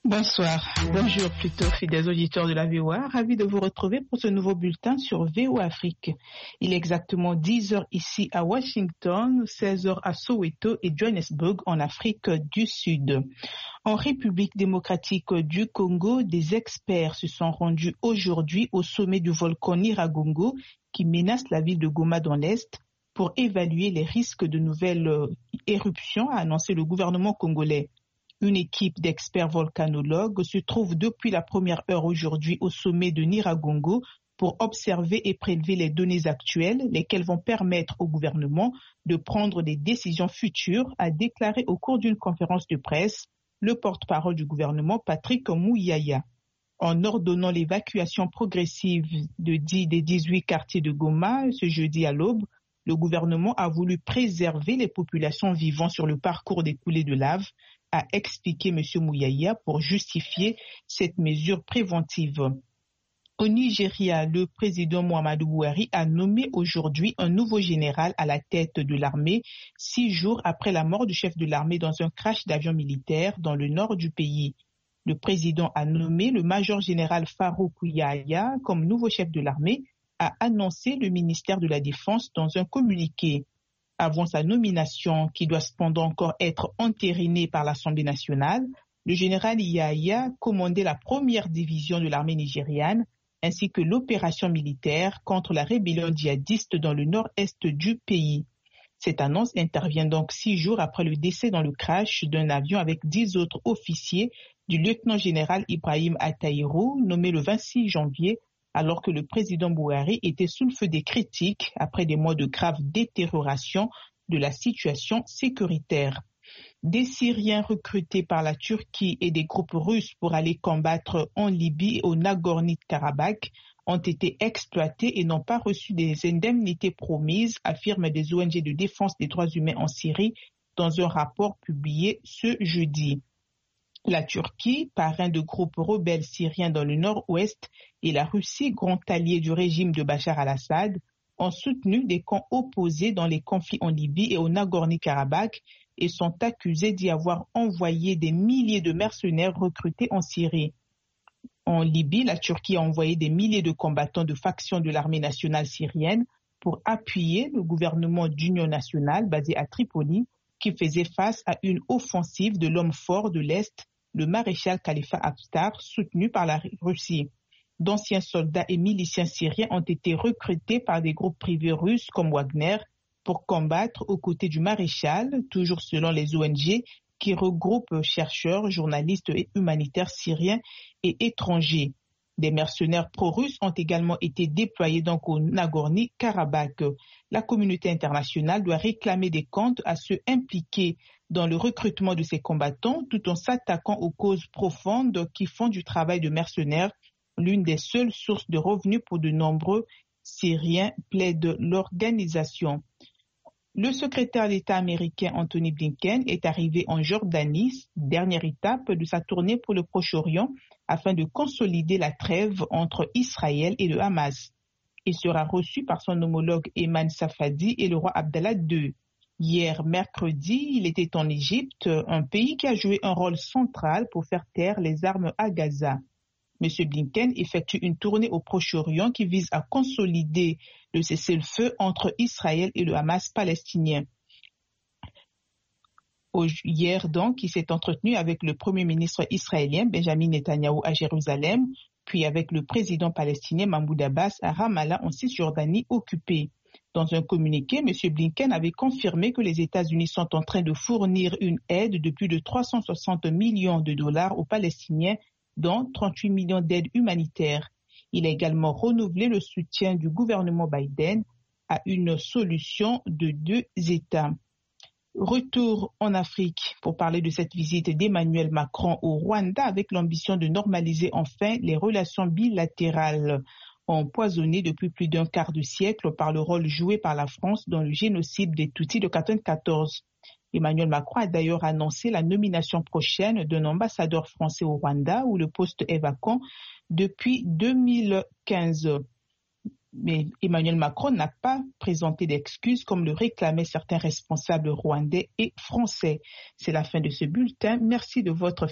Bonsoir, bonjour plutôt, fidèles auditeurs de la VOA. Ravi de vous retrouver pour ce nouveau bulletin sur VOA Afrique. Il est exactement 10h ici à Washington, 16h à Soweto et Johannesburg en Afrique du Sud. En République démocratique du Congo, des experts se sont rendus aujourd'hui au sommet du volcan Nyiragongo qui menace la ville de Goma dans l'Est pour évaluer les risques de nouvelles éruptions, a annoncé le gouvernement congolais. Une équipe d'experts volcanologues se trouve depuis la première heure aujourd'hui au sommet de Nyiragongo pour observer et prélever les données actuelles, lesquelles vont permettre au gouvernement de prendre des décisions futures, a déclaré au cours d'une conférence de presse le porte-parole du gouvernement Patrick Muyaya. En ordonnant l'évacuation progressive des 18 quartiers de Goma ce jeudi à l'aube, le gouvernement a voulu préserver les populations vivant sur le parcours des coulées de lave, a expliqué M. Muyaya pour justifier cette mesure préventive. Au Nigeria, le président Muhammadu Buhari a nommé aujourd'hui un nouveau général à la tête de l'armée, 6 jours après la mort du chef de l'armée dans un crash d'avion militaire dans le nord du pays. Le président a nommé le major général Farouk Yahya comme nouveau chef de l'armée, a annoncé le ministère de la Défense dans un communiqué. Avant sa nomination, qui doit cependant encore être entérinée par l'Assemblée nationale, le général Yahya commandait la première division de l'armée nigériane ainsi que l'opération militaire contre la rébellion djihadiste dans le nord-est du pays. Cette annonce intervient donc 6 jours après le décès dans le crash d'un avion avec 10 autres officiers du lieutenant-général Ibrahim Attaïrou, nommé le 26 janvier, alors que le président Buhari était sous le feu des critiques après des mois de grave détérioration de la situation sécuritaire. Des Syriens recrutés par la Turquie et des groupes russes pour aller combattre en Libye et au Nagorno-Karabakh ont été exploités et n'ont pas reçu des indemnités promises, affirment des ONG de défense des droits humains en Syrie dans un rapport publié ce jeudi. La Turquie, parrain de groupes rebelles syriens dans le nord-ouest, et la Russie, grand allié du régime de Bachar al-Assad, ont soutenu des camps opposés dans les conflits en Libye et au Nagorno-Karabakh et sont accusés d'y avoir envoyé des milliers de mercenaires recrutés en Syrie. En Libye, la Turquie a envoyé des milliers de combattants de factions de l'armée nationale syrienne pour appuyer le gouvernement d'union nationale basé à Tripoli qui faisait face à une offensive de l'homme fort de l'Est, le maréchal Khalifa Haftar, soutenu par la Russie. D'anciens soldats et miliciens syriens ont été recrutés par des groupes privés russes comme Wagner pour combattre aux côtés du maréchal, toujours selon les ONG qui regroupent chercheurs, journalistes et humanitaires syriens et étrangers. Des mercenaires pro-russes ont également été déployés donc au Nagorno-Karabakh. La communauté internationale doit réclamer des comptes à ceux impliqués dans le recrutement de ces combattants tout en s'attaquant aux causes profondes qui font du travail de mercenaires l'une des seules sources de revenus pour de nombreux Syriens, plaide l'organisation. Le secrétaire d'État américain Anthony Blinken est arrivé en Jordanie, dernière étape de sa tournée pour le Proche-Orient, afin de consolider la trêve entre Israël et le Hamas. Il sera reçu par son homologue Ayman Safadi et le roi Abdallah II. Hier, mercredi, il était en Égypte, un pays qui a joué un rôle central pour faire taire les armes à Gaza. M. Blinken effectue une tournée au Proche-Orient qui vise à consolider le cessez-le-feu entre Israël et le Hamas palestinien. Hier, donc, il s'est entretenu avec le Premier ministre israélien Benjamin Netanyahou à Jérusalem, puis avec le président palestinien Mahmoud Abbas à Ramallah en Cisjordanie occupée. Dans un communiqué, M. Blinken avait confirmé que les États-Unis sont en train de fournir une aide de plus de 360 millions de dollars aux Palestiniens, dont 38 millions d'aides humanitaires. Il a également renouvelé le soutien du gouvernement Biden à une solution de 2 États. Retour en Afrique pour parler de cette visite d'Emmanuel Macron au Rwanda avec l'ambition de normaliser enfin les relations bilatérales empoisonnées depuis plus d'un quart de siècle par le rôle joué par la France dans le génocide des Tutsis de 1994. Emmanuel Macron a d'ailleurs annoncé la nomination prochaine d'un ambassadeur français au Rwanda où le poste est vacant depuis 2015. Mais Emmanuel Macron n'a pas présenté d'excuses comme le réclamaient certains responsables rwandais et français. C'est la fin de ce bulletin. Merci de votre